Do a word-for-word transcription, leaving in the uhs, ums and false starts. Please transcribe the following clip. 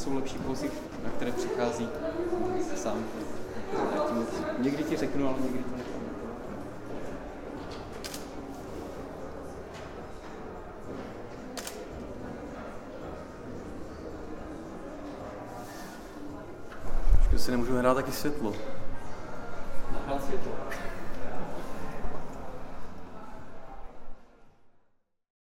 jsou lepší kousy, na které přichází sám. Někdy ti řeknu, ale někdy to nechám. Že si nemůžu hrát taky světlo. Nahrát světlo?